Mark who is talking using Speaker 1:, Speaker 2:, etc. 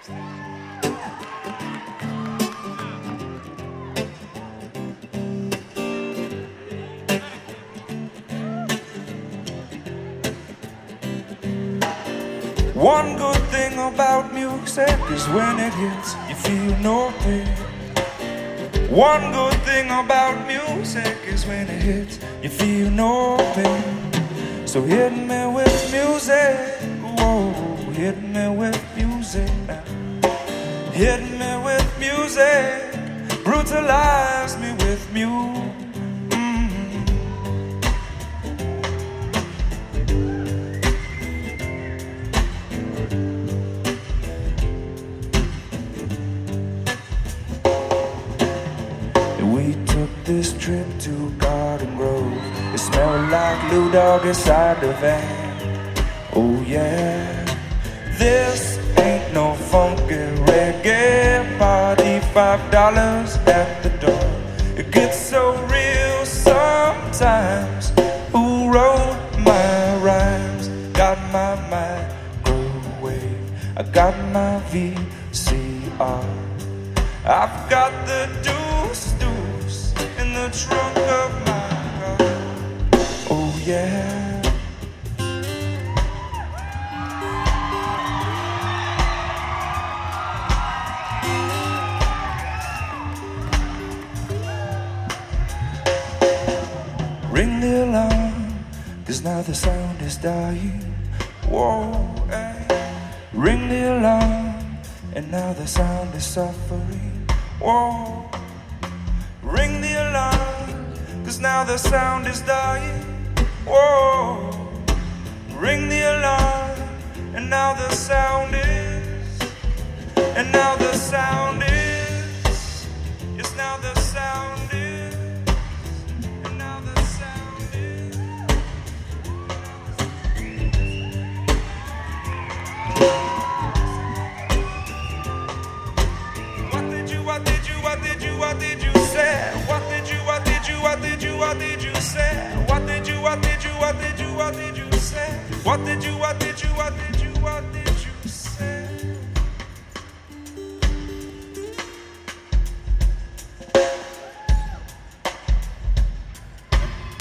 Speaker 1: One good thing about music is when it hits, you feel no pain. One good thing about music is when it hits, you feel no pain. So hit me with music, whoa, hit me with music now. Hit me with music, brutalize me with music. We took this trip to Garden Grove. It smelled like Lou Dog inside the van. Oh yeah, this ain't no funky reggae party. $5 at the door. It gets so real sometimes. Who wrote my rhymes? Got my microwave, I got my VCR. I've got the deuce in the trunk of my car. Oh yeah. Ring the alarm, 'cause now the sound is dying. Whoa, hey. Ring the alarm, and now the sound is suffering. Whoa. Ring the alarm, 'cause now the sound is dying. Whoa. Ring the alarm, and now the sound is, and now the sound is, yes, now the sound is, and now the sound is. What did you say? What did you say? What did you say? What did you say? What did you say? What did you say? What did you say?